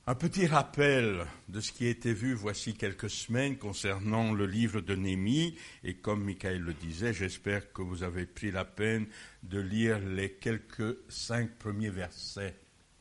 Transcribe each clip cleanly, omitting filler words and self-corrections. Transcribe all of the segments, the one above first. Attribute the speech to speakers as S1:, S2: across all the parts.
S1: Un petit rappel de ce qui a été vu voici quelques semaines concernant le livre de Néhémie. Et comme Michael le disait, j'espère que vous avez pris la peine de lire les quelques 5 premiers versets.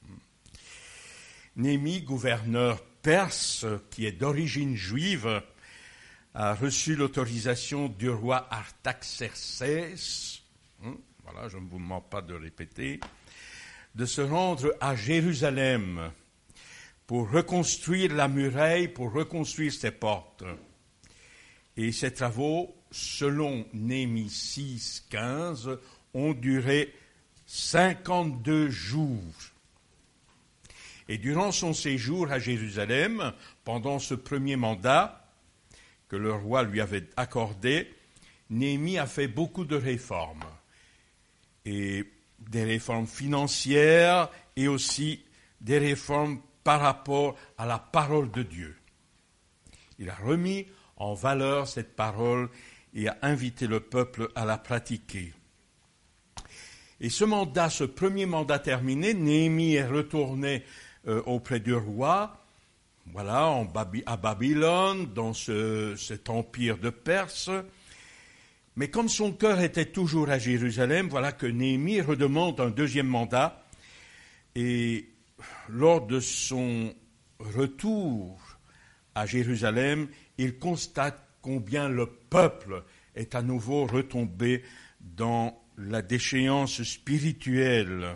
S1: Néhémie, gouverneur perse, qui est d'origine juive, a reçu l'autorisation du roi Artaxerxès, voilà, je ne vous demande pas de répéter, de se rendre à Jérusalem pour reconstruire la muraille, pour reconstruire ses portes. Et ces travaux, selon Néhémie 6, 15, ont duré 52 jours. Et durant son séjour à Jérusalem, pendant ce premier mandat que le roi lui avait accordé, Néhémie a fait beaucoup de réformes. Et des réformes financières et aussi des réformes par rapport à la parole de Dieu. Il a remis en valeur cette parole et a invité le peuple à la pratiquer. Et ce premier mandat terminé, Néhémie est retourné auprès du roi, voilà, à Babylone, dans cet empire de Perse. Mais comme son cœur était toujours à Jérusalem, voilà que Néhémie redemande un deuxième mandat. Et lors de son retour à Jérusalem, il constate combien le peuple est à nouveau retombé dans la déchéance spirituelle.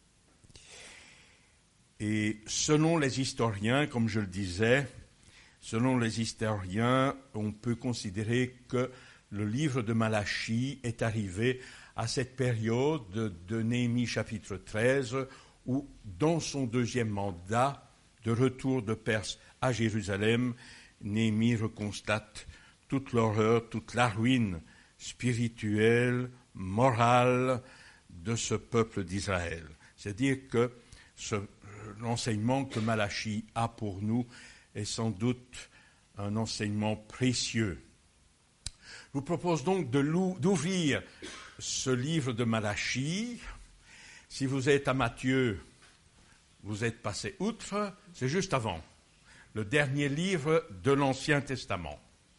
S1: Et selon les historiens, comme je le disais, on peut considérer que le livre de Malachie est arrivé à cette période de Néhémie chapitre 13, où, dans son deuxième mandat de retour de Perse à Jérusalem, Néhémie reconstate toute l'horreur, toute la ruine spirituelle, morale de ce peuple d'Israël. C'est-à-dire que l'enseignement que Malachie a pour nous est sans doute un enseignement précieux. Je vous propose donc d'ouvrir ce livre de Malachie. Si vous êtes à Matthieu, vous êtes passé outre, c'est juste avant, le dernier livre de l'Ancien Testament.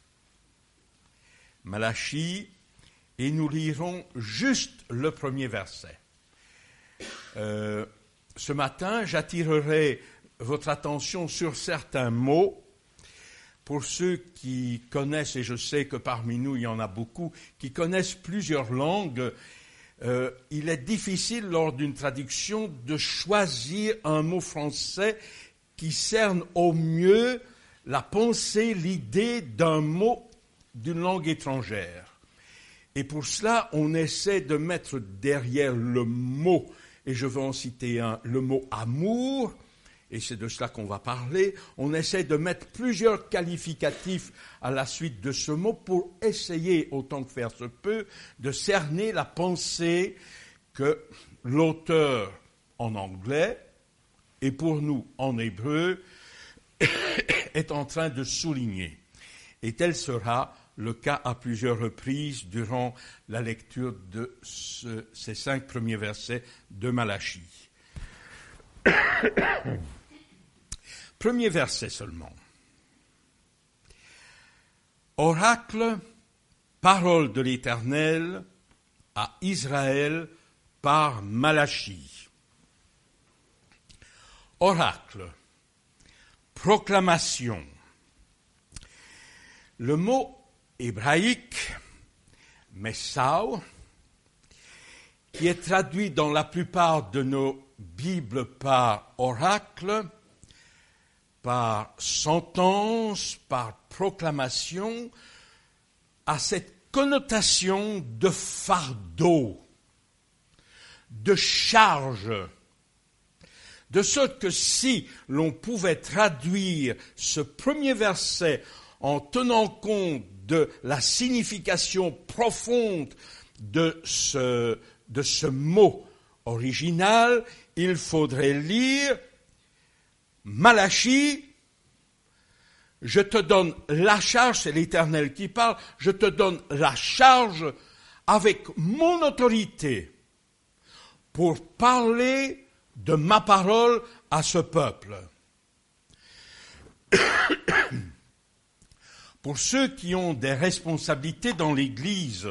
S1: Malachie, et nous lirons juste le premier verset. Ce matin, j'attirerai votre attention sur certains mots. Pour ceux qui connaissent, et je sais que parmi nous il y en a beaucoup, qui connaissent plusieurs langues, il est difficile lors d'une traduction de choisir un mot français qui cerne au mieux la pensée, l'idée d'un mot d'une langue étrangère. Et pour cela, on essaie de mettre derrière le mot, et je vais en citer un, le mot amour, et c'est de cela qu'on va parler, on essaie de mettre plusieurs qualificatifs à la suite de ce mot pour essayer, autant que faire se peut, de cerner la pensée que l'auteur en anglais, et pour nous en hébreu, est en train de souligner. Et tel sera le cas à plusieurs reprises durant la lecture de ces 5 premiers versets de Malachie. Premier verset seulement. Oracle, parole de l'Éternel à Israël par Malachie. Oracle, proclamation. Le mot hébraïque, Messao, qui est traduit dans la plupart de nos Bibles par oracle, par sentence, par proclamation, a cette connotation de fardeau, de charge, de sorte que si l'on pouvait traduire ce premier verset en tenant compte de la signification profonde de ce mot original, il faudrait lire Malachie, je te donne la charge, c'est l'Éternel qui parle, je te donne la charge avec mon autorité pour parler de ma parole à ce peuple. Pour ceux qui ont des responsabilités dans l'Église,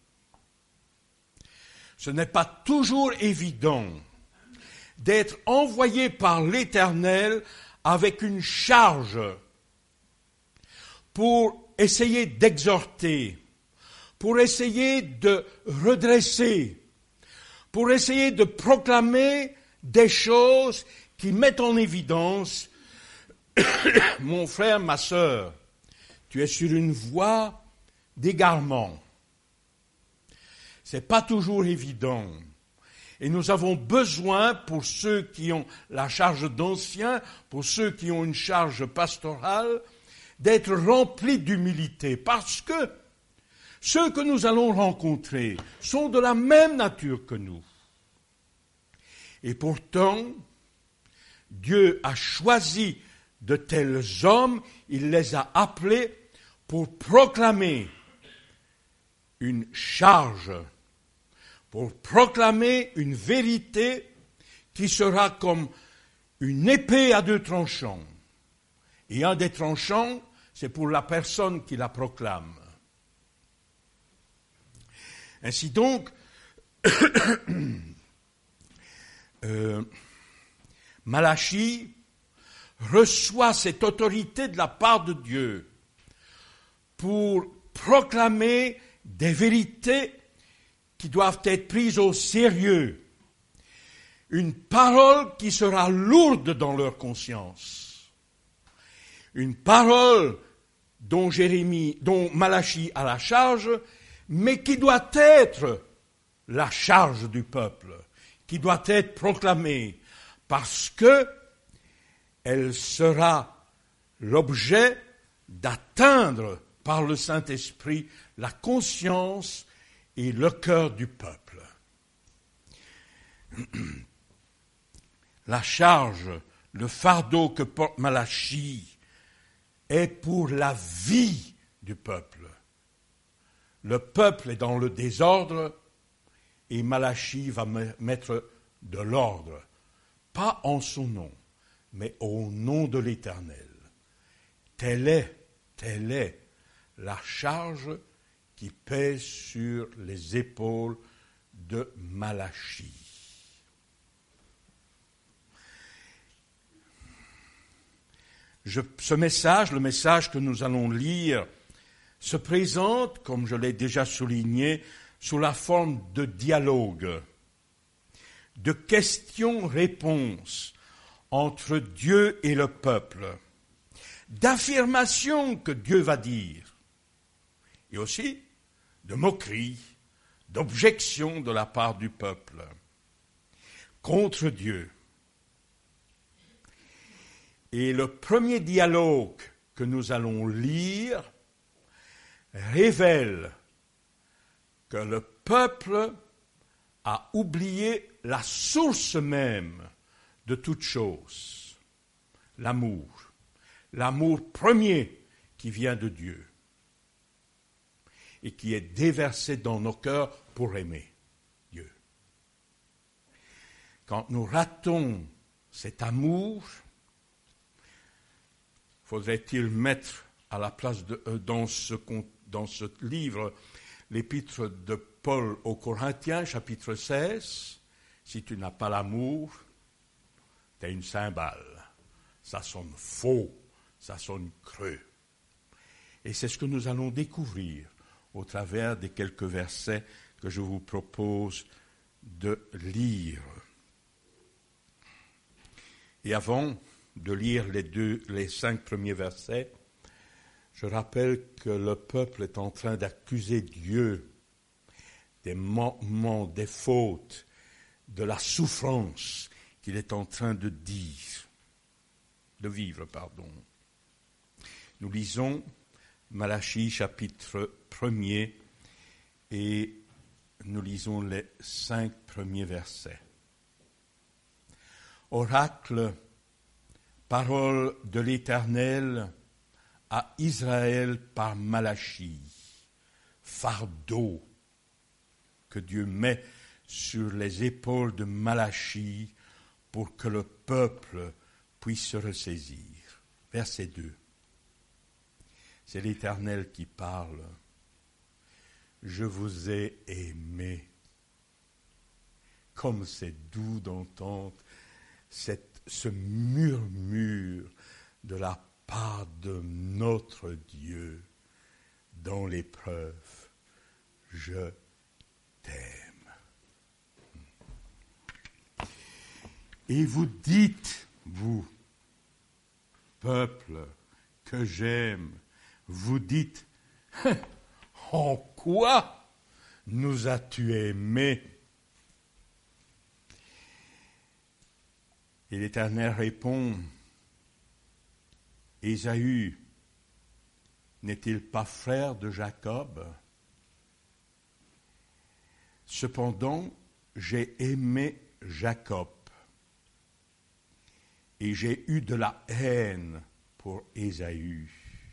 S1: ce n'est pas toujours évident d'être envoyé par l'Éternel avec une charge pour essayer d'exhorter, pour essayer de redresser, pour essayer de proclamer des choses qui mettent en évidence, mon frère, ma sœur, tu es sur une voie d'égarement. C'est pas toujours évident. Et nous avons besoin, pour ceux qui ont la charge d'anciens, pour ceux qui ont une charge pastorale, d'être remplis d'humilité, parce que ceux que nous allons rencontrer sont de la même nature que nous. Et pourtant, Dieu a choisi de tels hommes, il les a appelés pour proclamer une charge, pour proclamer une vérité qui sera comme une épée à deux tranchants. Et un des tranchants, c'est pour la personne qui la proclame. Ainsi donc, Malachie reçoit cette autorité de la part de Dieu pour proclamer des vérités qui doivent être prises au sérieux. Une parole qui sera lourde dans leur conscience. Une parole dont Malachie a la charge, mais qui doit être la charge du peuple, qui doit être proclamée, parce que elle sera l'objet d'atteindre par le Saint-Esprit la conscience et le cœur du peuple. La charge, le fardeau que porte Malachie est pour la vie du peuple. Le peuple est dans le désordre et Malachie va mettre de l'ordre, pas en son nom, mais au nom de l'Éternel. Telle est la charge qui pèse sur les épaules de Malachie. Ce message, le message que nous allons lire, se présente, comme je l'ai déjà souligné, sous la forme de dialogue, de questions-réponses entre Dieu et le peuple, d'affirmations que Dieu va dire, et aussi de moqueries, d'objections de la part du peuple contre Dieu. Et le premier dialogue que nous allons lire révèle que le peuple a oublié la source même de toute chose, l'amour premier qui vient de Dieu et qui est déversé dans nos cœurs pour aimer Dieu. Quand nous ratons cet amour, faudrait-il mettre à la place dans ce livre l'épître de Paul aux Corinthiens, chapitre 16, si tu n'as pas l'amour, tu es une cymbale. Ça sonne faux, ça sonne creux. Et c'est ce que nous allons découvrir au travers des quelques versets que je vous propose de lire. Et avant de lire les 5 premiers versets, je rappelle que le peuple est en train d'accuser Dieu des manquements, des fautes, de la souffrance qu'il est en train de vivre. Nous lisons Malachie chapitre 1er et nous lisons les 5 premiers versets. Oracle, parole de l'Éternel à Israël par Malachie, fardeau que Dieu met sur les épaules de Malachie pour que le peuple puisse se ressaisir. verset 2. C'est l'Éternel qui parle. Je vous ai aimé. Comme c'est doux d'entendre ce murmure de la part de notre Dieu dans l'épreuve. Je t'aime. Et vous dites, vous, peuple que j'aime, vous dites, en quoi nous as-tu aimés? Et l'Éternel répond, Ésaü n'est-il pas frère de Jacob? Cependant, j'ai aimé Jacob et j'ai eu de la haine pour Ésaü.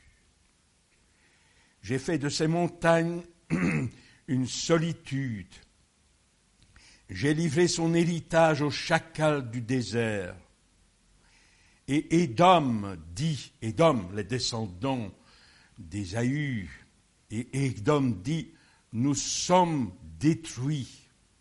S1: J'ai fait de ces montagnes une solitude. J'ai livré son héritage aux chacals du désert. Et Édom, les descendants d'Ésaü, et Édom dit, nous sommes détruits.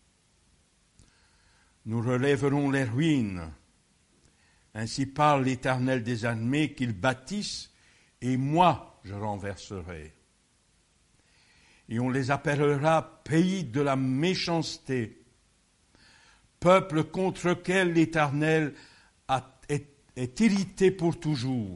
S1: Nous relèverons les ruines. Ainsi parle l'Éternel des armées qu'ils bâtissent, et moi je renverserai. Et on les appellera pays de la méchanceté, peuple contre lequel l'Éternel est irrité pour toujours.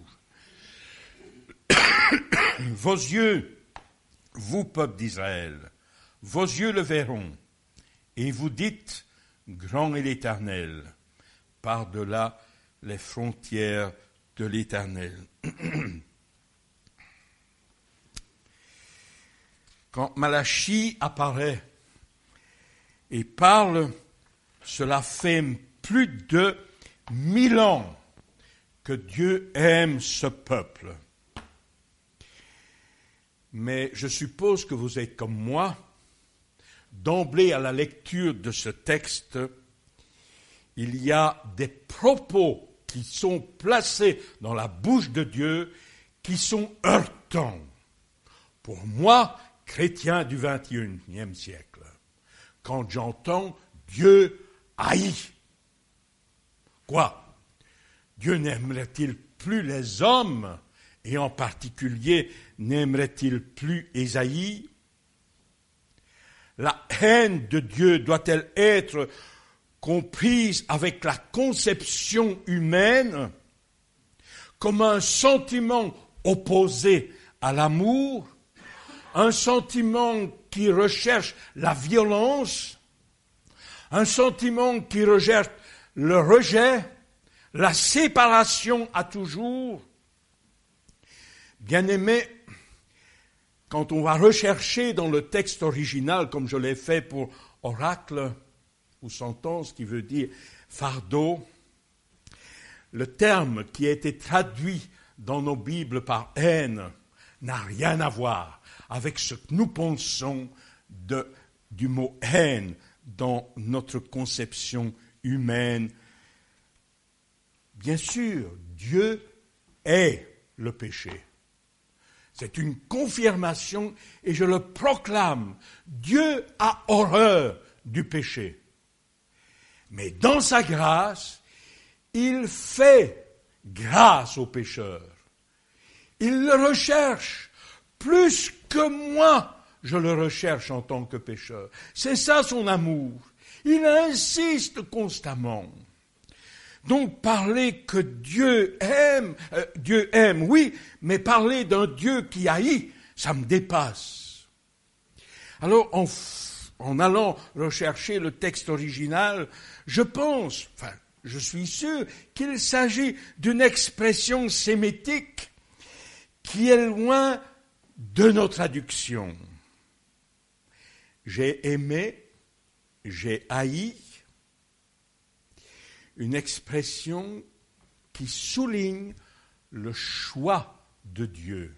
S1: Vos yeux, vous, peuple d'Israël, vos yeux le verront, et vous dites, grand est l'Éternel, par-delà les frontières de l'Éternel. Quand Malachie apparaît et parle, cela fait plus de 1000 ans que Dieu aime ce peuple. Mais je suppose que vous êtes comme moi, d'emblée à la lecture de ce texte, il y a des propos qui sont placés dans la bouche de Dieu qui sont heurtants. Pour moi, chrétien du XXIe siècle, quand j'entends Dieu haït. Quoi? Dieu n'aimerait-il plus les hommes, et en particulier n'aimerait-il plus Ésaïe? La haine de Dieu doit-elle être comprise avec la conception humaine comme un sentiment opposé à l'amour, un sentiment qui recherche la violence, un sentiment qui recherche le rejet, la séparation à toujours? Bien-aimés, quand on va rechercher dans le texte original, comme je l'ai fait pour oracle ou sentence, qui veut dire fardeau, le terme qui a été traduit dans nos Bibles par haine n'a rien à voir avec ce que nous pensons du mot haine dans notre conception humaine. Bien sûr, Dieu est le péché. C'est une confirmation et je le proclame. Dieu a horreur du péché. Mais dans sa grâce, il fait grâce aux pécheurs. Il le recherche plus que moi, je le recherche en tant que pécheur. C'est ça son amour. Il insiste constamment. Donc parler que Dieu aime, oui, mais parler d'un Dieu qui haït, ça me dépasse. Alors, en allant rechercher le texte original, je suis sûr qu'il s'agit d'une expression sémitique qui est loin de nos traductions. J'ai aimé, j'ai haï, une expression qui souligne le choix de Dieu.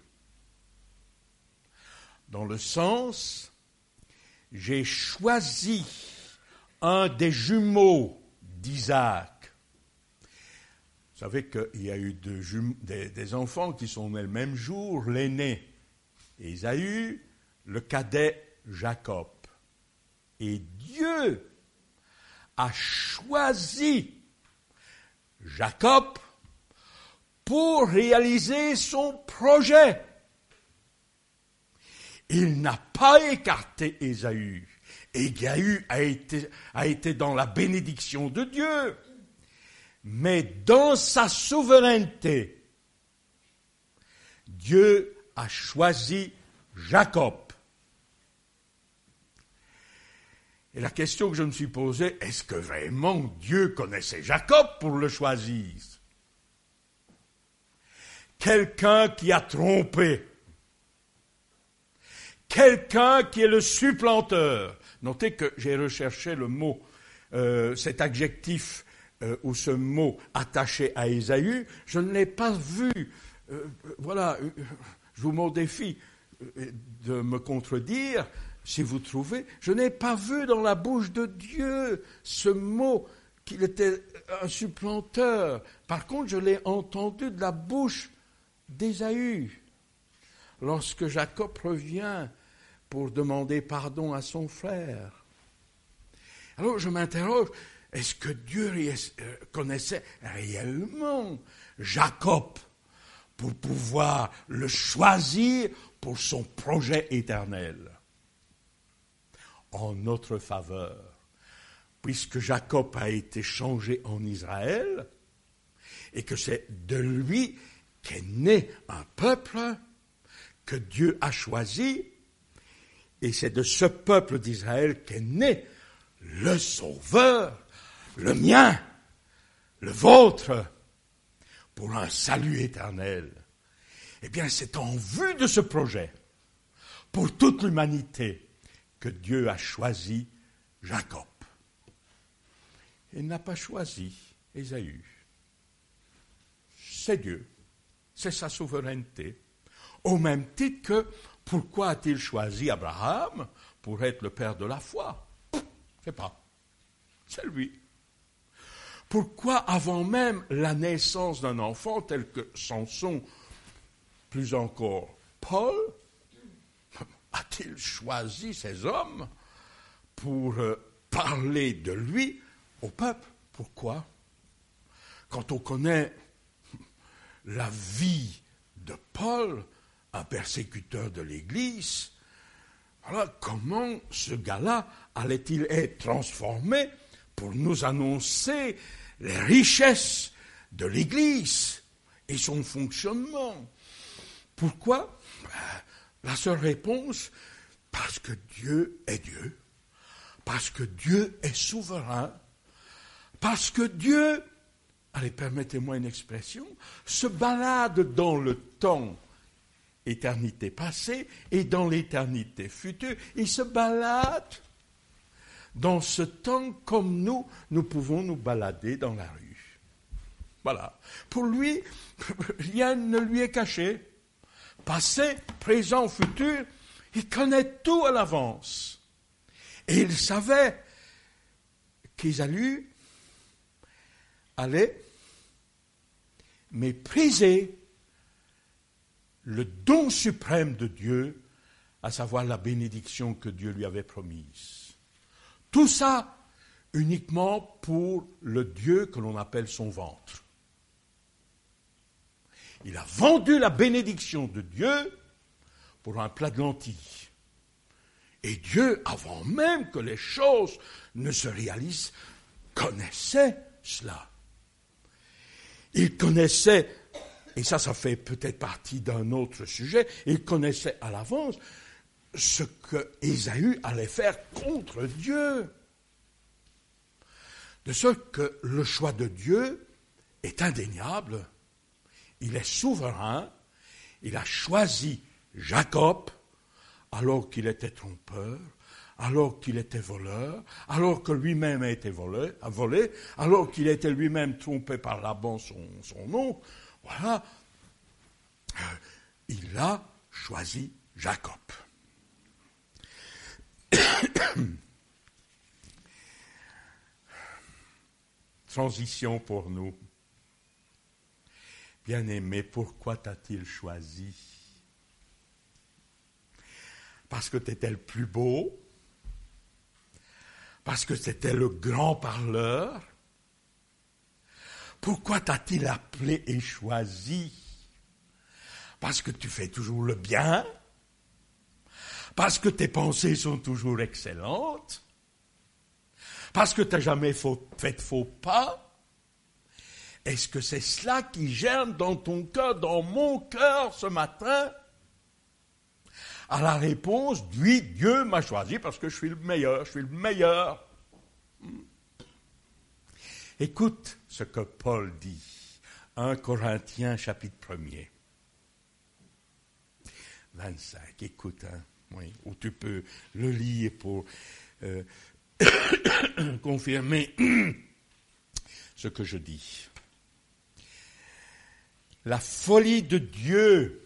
S1: Dans le sens, j'ai choisi un des jumeaux d'Isaac. savez qu'il y a eu des enfants qui sont nés le même jour, l'aîné Ésaü, le cadet Jacob. Et Dieu a choisi Jacob pour réaliser son projet. Il n'a pas écarté Ésaü. Ésaü a été dans la bénédiction de Dieu. Mais dans sa souveraineté, Dieu a choisi Jacob. Et la question que je me suis posée, est-ce que vraiment Dieu connaissait Jacob pour le choisir? Quelqu'un qui a trompé. Quelqu'un qui est le supplanteur. Notez que j'ai recherché le mot, cet adjectif ou ce mot attaché à Ésaü, je ne l'ai pas vu. Voilà, je vous mets au défi de me contredire. Si vous trouvez, je n'ai pas vu dans la bouche de Dieu ce mot qu'il était un supplanteur. Par contre, je l'ai entendu de la bouche d'Ésaü. Lorsque Jacob revient pour demander pardon à son frère. Alors je m'interroge, est-ce que Dieu connaissait réellement Jacob pour pouvoir le choisir pour son projet éternel? En notre faveur, puisque Jacob a été changé en Israël, et que c'est de lui qu'est né un peuple que Dieu a choisi, et c'est de ce peuple d'Israël qu'est né le Sauveur, le mien, le vôtre, pour un salut éternel. Eh bien, c'est en vue de ce projet, pour toute l'humanité, que Dieu a choisi Jacob. Il n'a pas choisi Ésaü. C'est Dieu, c'est sa souveraineté. Au même titre que, pourquoi a-t-il choisi Abraham pour être le père de la foi? Je ne sais pas. C'est lui. Pourquoi, avant même la naissance d'un enfant tel que Samson, plus encore Paul, a-t-il choisi ces hommes pour parler de lui au peuple? Pourquoi? Quand on connaît la vie de Paul, un persécuteur de l'Église, alors comment ce gars-là allait-il être transformé pour nous annoncer les richesses de l'Église et son fonctionnement? Pourquoi? La seule réponse, parce que Dieu est Dieu, parce que Dieu est souverain, parce que Dieu, allez, permettez-moi une expression, se balade dans le temps, éternité passée, et dans l'éternité future. Il se balade dans ce temps comme nous pouvons nous balader dans la rue. Voilà. Pour lui, rien ne lui est caché. Passé, présent, futur, il connaît tout à l'avance. Et il savait qu'Ésaü allait mépriser le don suprême de Dieu, à savoir la bénédiction que Dieu lui avait promise. Tout ça uniquement pour le Dieu que l'on appelle son ventre. Il a vendu la bénédiction de Dieu pour un plat de lentilles. Et Dieu, avant même que les choses ne se réalisent, connaissait cela. Il connaissait, et ça fait peut-être partie d'un autre sujet, il connaissait à l'avance ce que Ésaü allait faire contre Dieu. De sorte que le choix de Dieu est indéniable. Il est souverain, il a choisi Jacob alors qu'il était trompeur, alors qu'il était voleur, alors que lui-même a été volé, alors qu'il était lui-même trompé par Laban, son oncle. Voilà, il a choisi Jacob. Transition pour nous. Bien-aimé, pourquoi t'a-t-il choisi? Parce que tu étais le plus beau? Parce que c'était le grand parleur? Pourquoi t'a-t-il appelé et choisi? Parce que tu fais toujours le bien? Parce que tes pensées sont toujours excellentes? Parce que tu n'as jamais fait de faux pas? Est-ce que c'est cela qui germe dans ton cœur, dans mon cœur ce matin? À la réponse, oui, Dieu m'a choisi parce que je suis le meilleur. Écoute ce que Paul dit, 1 Corinthiens chapitre 1er, 25, écoute, oui, où tu peux le lire pour confirmer ce que je dis. La folie de Dieu.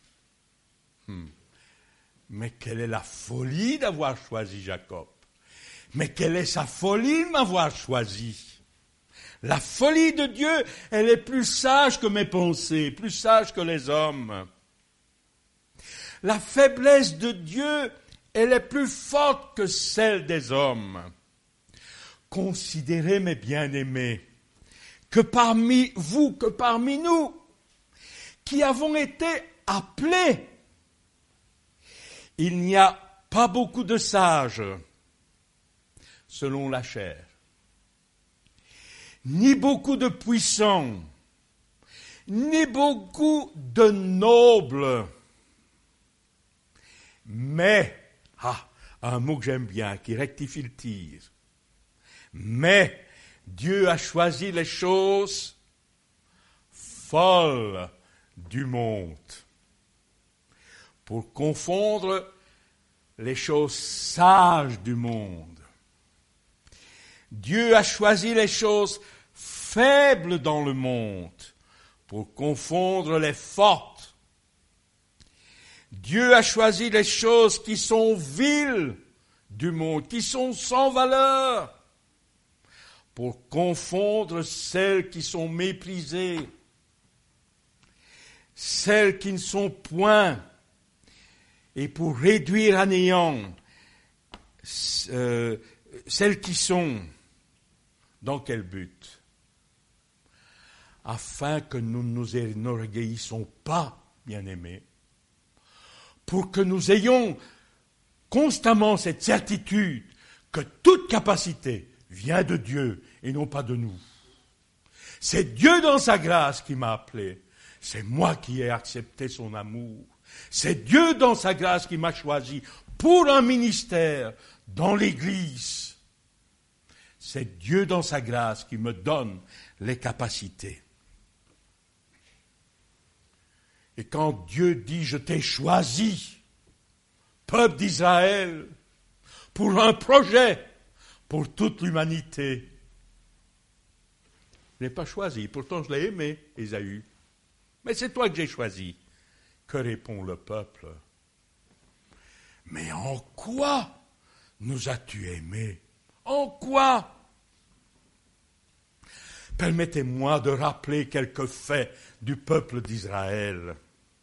S1: Mais quelle est la folie d'avoir choisi Jacob? Mais quelle est sa folie de m'avoir choisi? La folie de Dieu, elle est plus sage que mes pensées, plus sage que les hommes. La faiblesse de Dieu, elle est plus forte que celle des hommes. Considérez, mes bien-aimés, que parmi vous, que parmi nous, qui avons été appelés, il n'y a pas beaucoup de sages, selon la chair, ni beaucoup de puissants, ni beaucoup de nobles. Mais, un mot que j'aime bien, qui rectifie le tir. Mais Dieu a choisi les choses folles du monde pour confondre les choses sages du monde. Dieu a choisi les choses faibles dans le monde pour confondre les fortes. Dieu a choisi les choses qui sont viles du monde, qui sont sans valeur, pour confondre celles qui sont méprisées, celles qui ne sont point, et pour réduire à néant celles qui sont. Dans quel but? Afin que nous ne nous enorgueillissons pas, bien-aimés, pour que nous ayons constamment cette certitude que toute capacité vient de Dieu et non pas de nous. C'est Dieu dans sa grâce qui m'a appelé. C'est moi qui ai accepté son amour. C'est Dieu dans sa grâce qui m'a choisi pour un ministère dans l'Église. C'est Dieu dans sa grâce qui me donne les capacités. Et quand Dieu dit « Je t'ai choisi, peuple d'Israël, pour un projet, pour toute l'humanité », je ne l'ai pas choisi, pourtant je l'ai aimé, Ésaü. Mais c'est toi que j'ai choisi. Que répond le peuple? Mais en quoi nous as-tu aimés? En quoi? Permettez-moi de rappeler quelques faits du peuple d'Israël.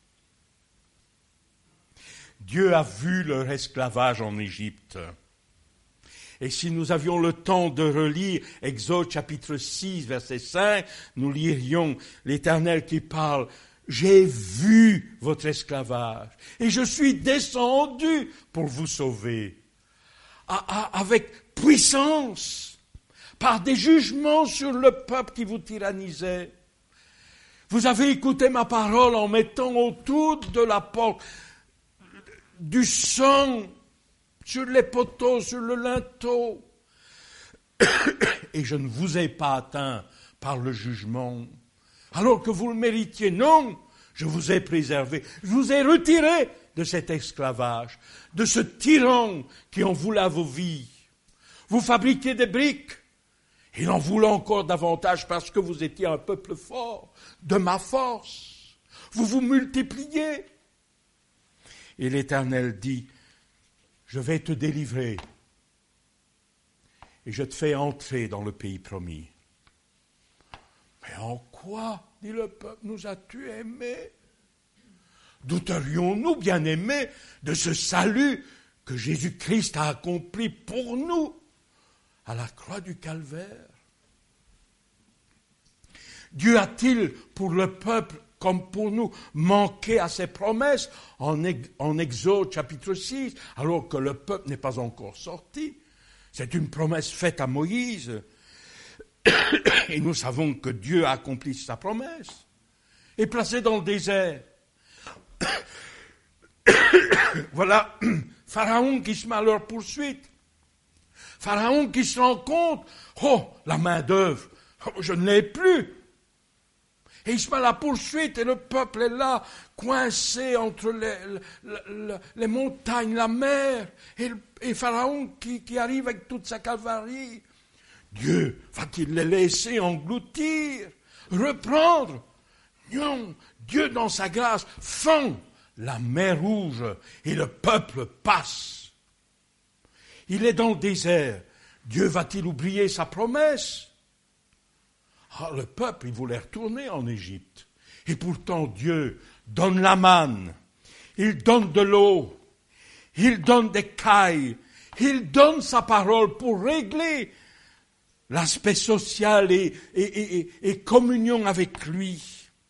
S1: Dieu a vu leur esclavage en Égypte. Et si nous avions le temps de relire Exode chapitre 6, verset 5, nous lirions l'Éternel qui parle « J'ai vu votre esclavage et je suis descendu pour vous sauver. » Avec puissance, par des jugements sur le peuple qui vous tyrannisait. Vous avez écouté ma parole en mettant autour de la porte du sang sur les poteaux, sur le linteau. Et je ne vous ai pas atteint par le jugement, alors que vous le méritiez. Non, je vous ai préservé. Je vous ai retiré de cet esclavage, de ce tyran qui en voulait vos vies. Vous fabriquez des briques. Il en voulait encore davantage parce que vous étiez un peuple fort, de ma force. Vous vous multipliez. Et l'Éternel dit, je vais te délivrer et je te fais entrer dans le pays promis. Mais en quoi, dit le peuple, nous as-tu aimés? Douterions-nous, bien-aimés, de ce salut que Jésus-Christ a accompli pour nous à la croix du Calvaire? Dieu a-t-il, pour le peuple comme pour nous, manqué à ses promesses en Exode chapitre 6, alors que le peuple n'est pas encore sorti? C'est une promesse faite à Moïse. Et nous savons que Dieu a accompli sa promesse et placé dans le désert. Voilà Pharaon qui se met à leur poursuite. Pharaon qui se rend compte, la main d'œuvre, je ne l'ai plus. Et il se met à la poursuite et le peuple est là, coincé entre les montagnes, la mer, et Pharaon qui arrive avec toute sa cavalerie. Dieu va-t-il les laisser engloutir, reprendre? Non, Dieu dans sa grâce fend la mer Rouge et le peuple passe. Il est dans le désert. Dieu va-t-il oublier sa promesse? Le peuple, il voulait retourner en Égypte. Et pourtant, Dieu donne la manne, il donne de l'eau, il donne des cailles, il donne sa parole pour régler l'aspect social et communion avec lui.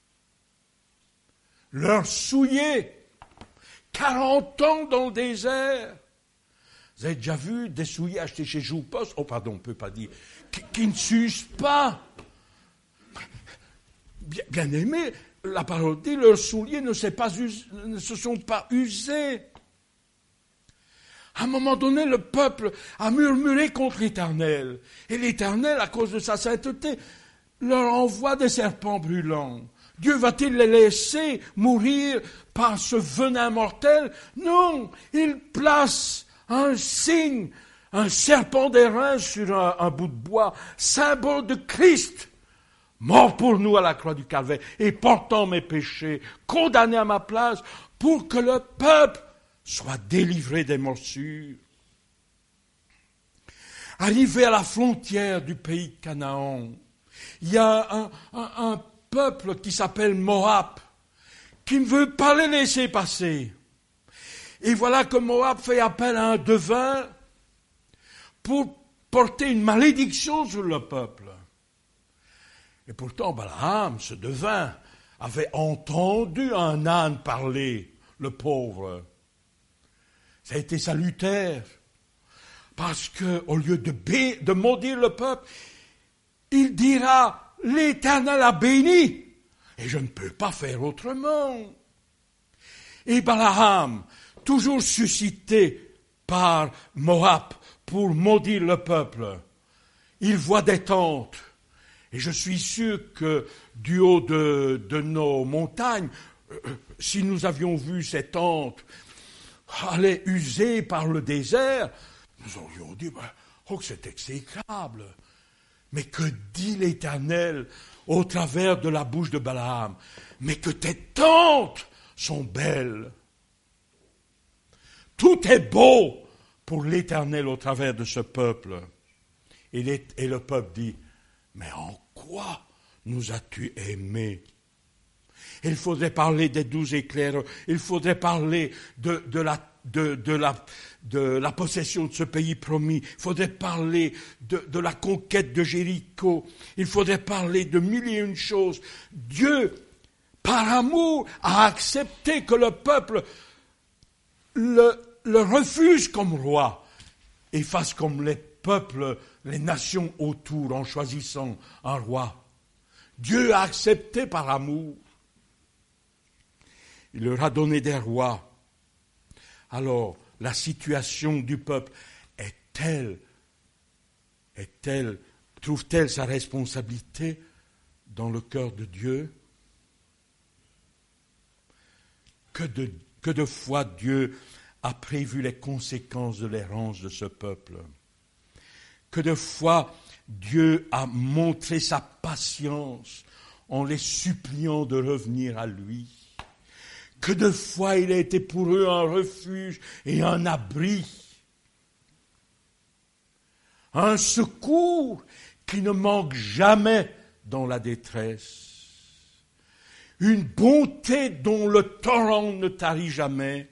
S1: Leur souiller, 40 ans dans le désert. Vous avez déjà vu des souliers achetés chez Joupost? On ne peut pas dire. Qui ne s'usent pas. Bien aimé, la parole dit, leurs souliers ne se sont pas usés. À un moment donné, le peuple a murmuré contre l'Éternel. Et l'Éternel, à cause de sa sainteté, leur envoie des serpents brûlants. Dieu va-t-il les laisser mourir par ce venin mortel? Non, il place un signe, un serpent d'airain sur un bout de bois, symbole de Christ, mort pour nous à la croix du Calvaire et portant mes péchés, condamné à ma place, pour que le peuple soit délivré des morsures. Arrivé à la frontière du pays de Canaan, il y a un peuple qui s'appelle Moab, qui ne veut pas les laisser passer. Et voilà que Moab fait appel à un devin pour porter une malédiction sur le peuple. Et pourtant, Balaam, ce devin, avait entendu un âne parler, le pauvre. Ça a été salutaire, parce que au lieu de maudire le peuple, il dira, l'Éternel a béni, et je ne peux pas faire autrement. Et Balaam, toujours suscité par Moab pour maudire le peuple, il voit des tentes. Et je suis sûr que du haut de nos montagnes, si nous avions vu ces tentes aller usées par le désert, nous aurions dit, que c'est exécrable. Mais que dit l'Éternel au travers de la bouche de Balaam? Mais que tes tentes sont belles. Tout est beau pour l'Éternel au travers de ce peuple. Et le peuple dit, mais en quoi nous as-tu aimés? Il faudrait parler des 12 éclaireurs, il faudrait parler de la possession de ce pays promis, il faudrait parler de la conquête de Jéricho, il faudrait parler de mille et une choses. Dieu, par amour, a accepté que le peuple le refuse comme roi et fasse comme les peuples, les nations autour en choisissant un roi. Dieu a accepté par amour. Il leur a donné des rois. Alors, la situation du peuple trouve-t-elle sa responsabilité dans le cœur de Dieu? Que de fois Dieu a prévu les conséquences de l'errance de ce peuple. Que de fois Dieu a montré sa patience en les suppliant de revenir à lui. Que de fois il a été pour eux un refuge et un abri. Un secours qui ne manque jamais dans la détresse. Une bonté dont le torrent ne tarit jamais.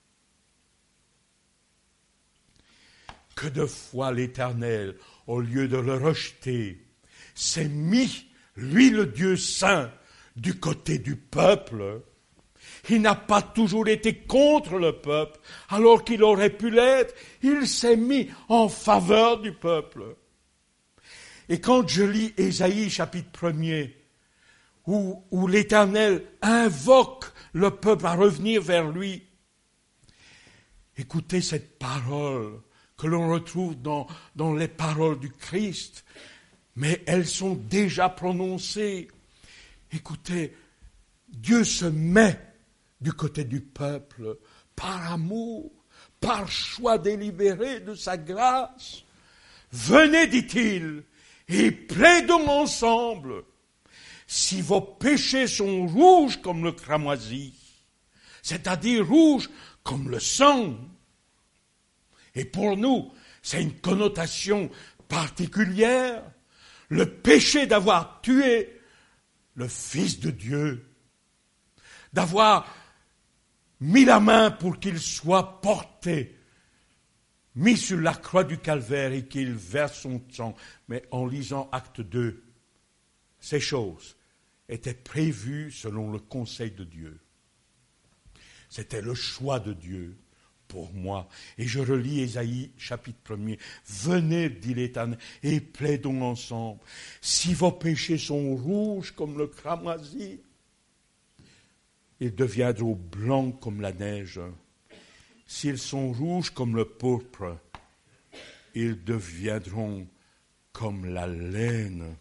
S1: Que de fois l'Éternel, au lieu de le rejeter, s'est mis, lui le Dieu saint, du côté du peuple. Il n'a pas toujours été contre le peuple, alors qu'il aurait pu l'être. Il s'est mis en faveur du peuple. Et quand je lis Ésaïe chapitre 1er, où l'Éternel invoque le peuple à revenir vers lui, écoutez cette parole que l'on retrouve dans les paroles du Christ, mais elles sont déjà prononcées. Écoutez, Dieu se met du côté du peuple par amour, par choix délibéré de sa grâce. Venez, dit-il, et plaidons ensemble. Si vos péchés sont rouges comme le cramoisi, c'est-à-dire rouges comme le sang, et pour nous, c'est une connotation particulière, le péché d'avoir tué le Fils de Dieu, d'avoir mis la main pour qu'il soit porté, mis sur la croix du calvaire et qu'il verse son sang. Mais en lisant Acte 2, ces choses étaient prévues selon le conseil de Dieu. C'était le choix de Dieu pour moi. Et je relis Ésaïe chapitre 1er. Venez, dit l'Éternel, et plaidons ensemble. Si vos péchés sont rouges comme le cramoisi, ils deviendront blancs comme la neige. S'ils sont rouges comme le pourpre, ils deviendront comme la laine.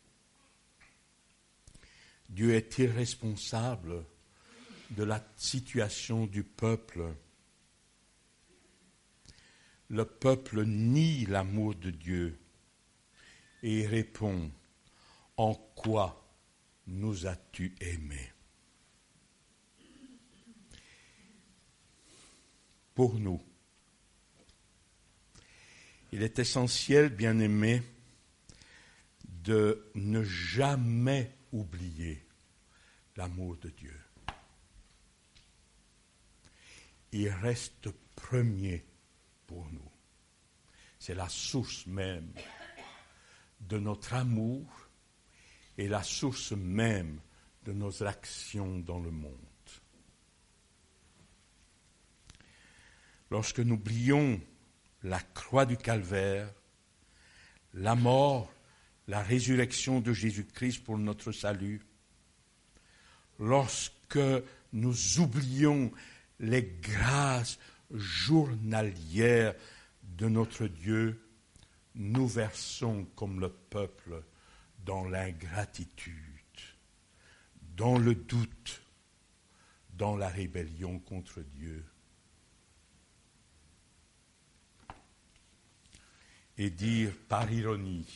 S1: Dieu est irresponsable de la situation du peuple. Le peuple nie l'amour de Dieu et il répond, « En quoi nous as-tu aimés ?» Pour nous, il est essentiel, bien-aimés, de ne jamais oublier l'amour de Dieu. Il reste premier pour nous. C'est la source même de notre amour et la source même de nos actions dans le monde. Lorsque nous oublions la croix du calvaire, la mort, la résurrection de Jésus-Christ pour notre salut, lorsque nous oublions les grâces journalières de notre Dieu, nous versons comme le peuple dans l'ingratitude, dans le doute, dans la rébellion contre Dieu. Et dire par ironie,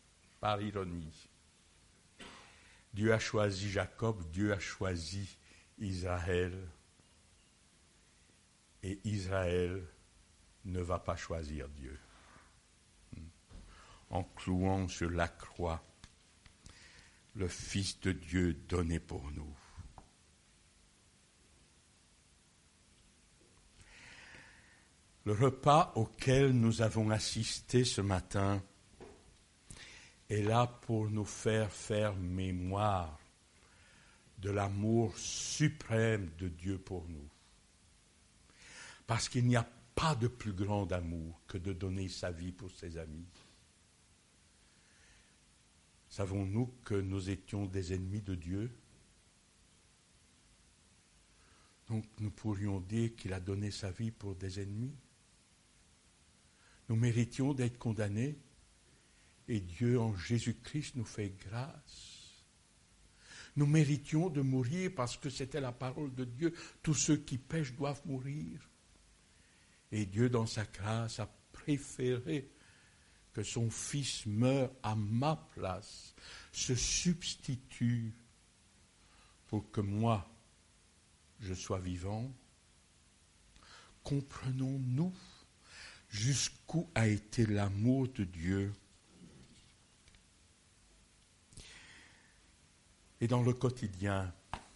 S1: Dieu a choisi Jacob, Dieu a choisi Israël, et Israël ne va pas choisir Dieu. En clouant sur la croix le Fils de Dieu donné pour nous. Le repas auquel nous avons assisté ce matin est là pour nous faire mémoire de l'amour suprême de Dieu pour nous. Parce qu'il n'y a pas de plus grand amour que de donner sa vie pour ses amis. Savons-nous que nous étions des ennemis de Dieu? Donc nous pourrions dire qu'il a donné sa vie pour des ennemis. Nous méritions d'être condamnés et Dieu en Jésus-Christ nous fait grâce. Nous méritions de mourir parce que c'était la parole de Dieu. Tous ceux qui pêchent doivent mourir. Et Dieu, dans sa grâce, a préféré que son Fils meure à ma place, se substitue pour que moi, je sois vivant. Comprenons-nous jusqu'où a été l'amour de Dieu. Et dans le quotidien,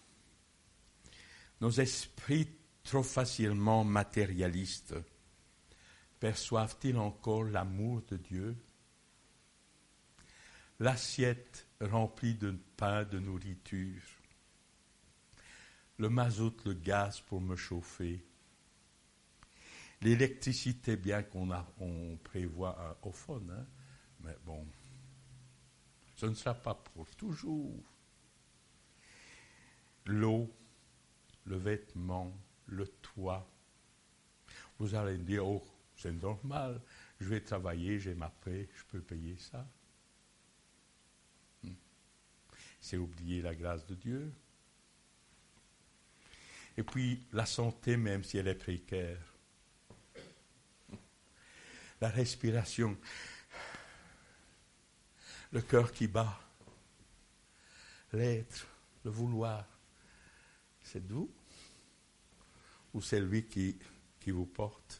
S1: nos esprits trop facilement matérialistes perçoivent-ils encore l'amour de Dieu? L'assiette remplie de pain, de nourriture, le mazout, le gaz pour me chauffer, l'électricité, bien on prévoit au fond, hein, mais bon, ce ne sera pas pour toujours. L'eau, le vêtement, le toit. Vous allez me dire, oh, c'est normal, je vais travailler, j'ai ma paie, je peux payer ça. C'est oublier la grâce de Dieu. Et puis, la santé, même si elle est précaire. La respiration, le cœur qui bat, l'être, le vouloir. C'est de vous ou c'est lui qui vous porte?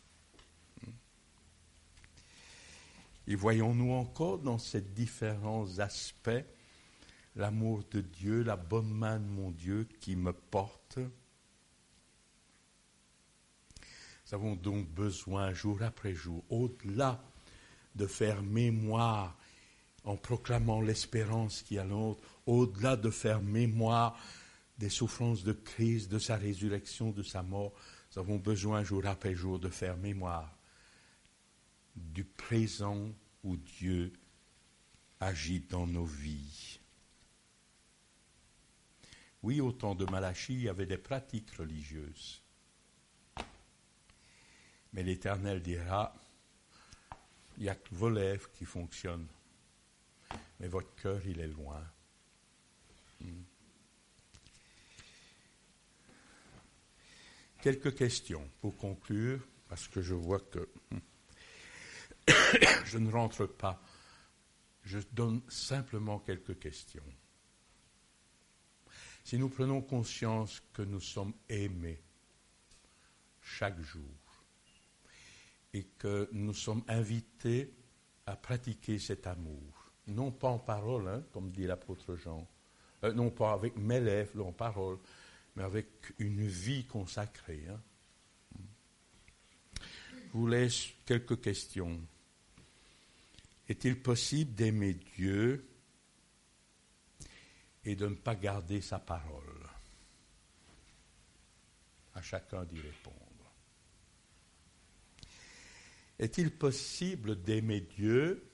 S1: Et voyons-nous encore dans ces différents aspects l'amour de Dieu, la bonne main de mon Dieu qui me porte? Nous avons donc besoin, jour après jour, au-delà de faire mémoire en proclamant l'espérance qui est à l'autre, au-delà de faire mémoire des souffrances de Christ, de sa résurrection, de sa mort, nous avons besoin jour après jour de faire mémoire du présent où Dieu agit dans nos vies. Oui, au temps de Malachie, il y avait des pratiques religieuses. Mais l'Éternel dira, il n'y a que vos lèvres qui fonctionnent, mais votre cœur, il est loin. Quelques questions pour conclure, parce que je vois que je ne rentre pas. Je donne simplement quelques questions. Si nous prenons conscience que nous sommes aimés chaque jour et que nous sommes invités à pratiquer cet amour, non pas en parole, hein, comme dit l'apôtre Jean, non pas avec mes lèvres, en parole, mais avec une vie consacrée. Hein. Je vous laisse quelques questions. Est-il possible d'aimer Dieu et de ne pas garder sa parole? À chacun d'y répondre. Est-il possible d'aimer Dieu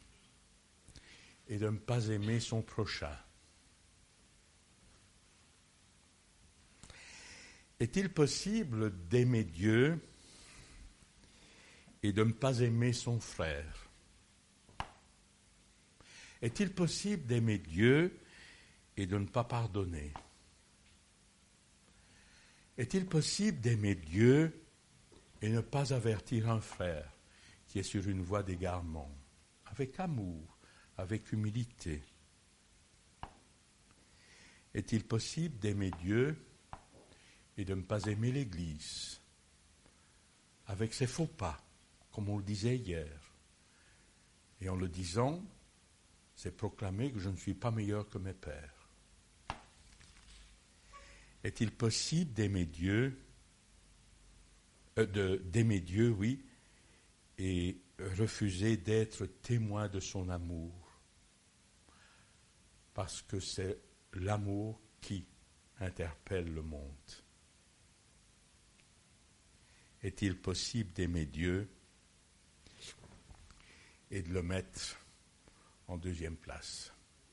S1: et de ne pas aimer son prochain? Est-il possible d'aimer Dieu et de ne pas aimer son frère? Est-il possible d'aimer Dieu et de ne pas pardonner? Est-il possible d'aimer Dieu et ne pas avertir un frère qui est sur une voie d'égarement, avec amour, avec humilité? Est-il possible d'aimer Dieu et de ne pas aimer l'Église, avec ses faux pas, comme on le disait hier? Et en le disant, c'est proclamer que je ne suis pas meilleur que mes pères. Est-il possible d'aimer Dieu, d'aimer Dieu, oui, et refuser d'être témoin de son amour? Parce que c'est l'amour qui interpelle le monde. Est-il possible d'aimer Dieu et de le mettre en deuxième place?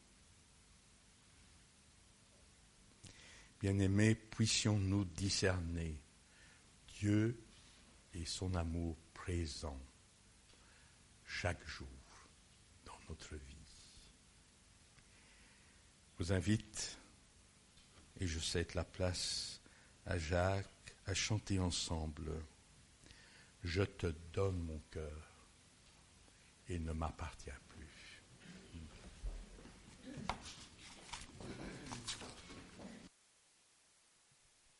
S1: Bien-aimés, puissions-nous discerner Dieu et son amour présent chaque jour dans notre vie. Je vous invite, et je cède la place à Jacques, à chanter ensemble « Je te donne mon cœur et il ne m'appartient plus ».